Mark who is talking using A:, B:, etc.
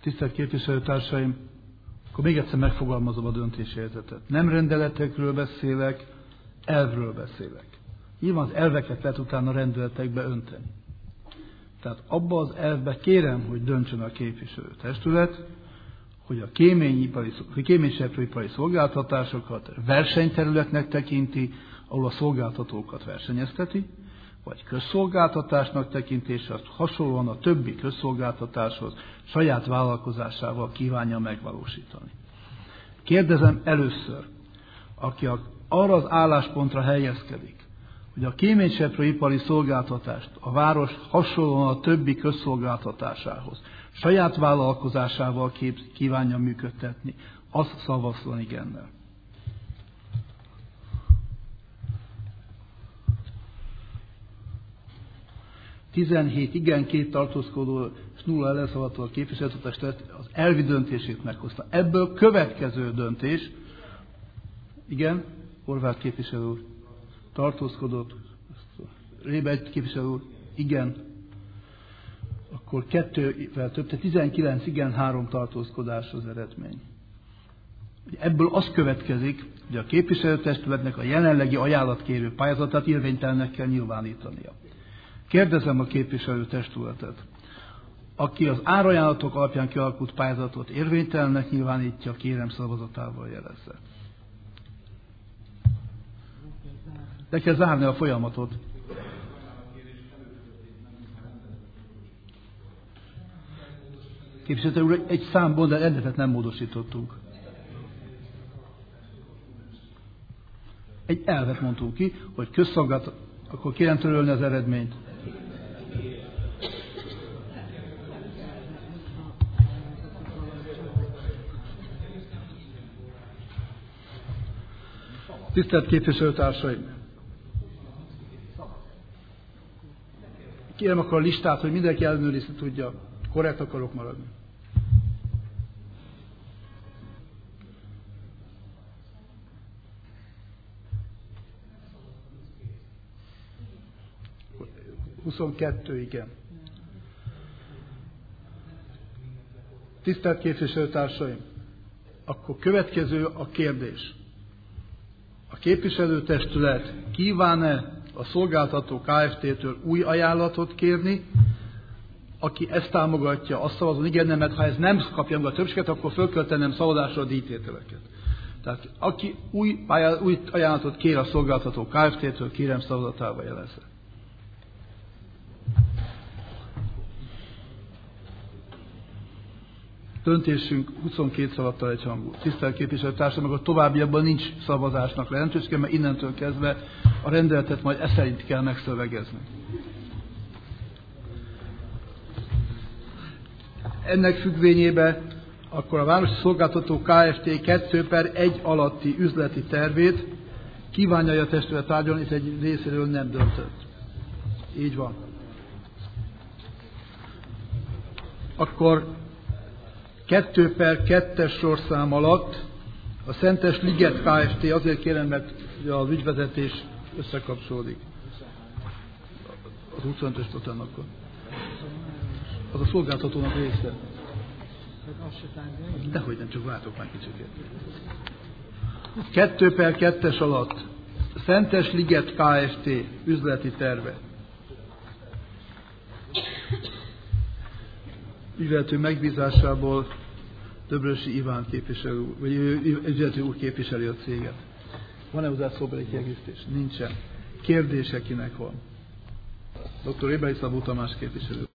A: Tisztelt képviselőtársaim, akkor még egyszer megfogalmazom a döntésérzetet. Nem rendeletekről beszélek, elvről beszélek. Nyilván az elveket lehet utána rendeletekbe önteni. Tehát abba az elvbe kérem, hogy döntsön a képviselőtestület, hogy a kéményseprőipari szolgáltatásokat versenyterületnek tekinti, ahol a szolgáltatókat versenyezteti, vagy közszolgáltatásnak tekintése, azt hasonlóan a többi közszolgáltatáshoz saját vállalkozásával kívánja megvalósítani. Kérdezem először, aki arra az álláspontra helyezkedik, hogy a kéményseprőipari szolgáltatást a város hasonlóan a többi közszolgáltatásához saját vállalkozásával kívánja működtetni, azt szavazzon igennel. Tizenhét igen, 2 tartózkodó és 0 ellenszavazattal a képviselőtestület az elvi döntését meghozta. Ebből következő döntés, igen, Horváth képviselő úr, tartózkodott, Réber képviselő úr, igen, akkor 2-vel több, tehát 19 igen, 3 tartózkodás az eredmény. Ebből az következik, hogy a képviselőtestületnek a jelenlegi ajánlatkérő pályázatát érvénytelennek kell nyilvánítania. Kérdezem a képviselőtestületet, aki az árajánlatok alapján kialakult pályázatot érvénytelennek nyilvánítja, kérem szavazatával jelezze. Le kell zárni a folyamatot. Képviselő úr, egy számban, de rendetet nem módosítottunk. Egy elvet mondtunk ki, hogy közszolgálat, akkor kérem törölni az eredményt. Tisztelt képviselőtársaim! Kérem akkor a listát, hogy mindenki ellenőrizni tudja. Korrekt akarok maradni. Huszonkettő, igen. Tisztelt képviselőtársaim! Akkor következő a kérdés. A képviselőtestület kíván-e a szolgáltató Kft-től új ajánlatot kérni? Aki ezt támogatja, azt szavazon igen, nemet, ha ez nem kapja meg a többséget, akkor föl kell tennem szavazásra a díjtételeket. Tehát aki új ajánlatot kér a szolgáltató Kft-től, kérem szavazatával jelezze. Döntésünk 22 szavazattal egyhangú. Tisztelt képviselőtársaim, akkor továbbiakban nincs szavazásnak lehetősége, mert innentől kezdve a rendeletet majd ez szerint kell megszövegezni. Ennek függvényében akkor a Városi Szolgáltató Kft. 2/1 alatti üzleti tervét kívánja a testület tárgyalni, és egy részéről nem döntött. Így van. Akkor 2/2-es sorszám alatt a Szentes Liget Kft. Azért kérem, mert az ügyvezetés összekapcsolódik. Az 25-ös után akkor. Az a szolgáltatónak része. Dehogy nem, csak vártok már kicsit. 2/2-es alatt Szentes Liget Kft. Üzleti terve. Ügyvezető megbízásából Döbrösi Iván képviselő, vagy ügyvezető úr képviseli a céget. Van-e hozzá szóbeli kiegészítés? Nincsen. Kérdése kinek van? Dr. Ébeli Szabó Tamás képviselő.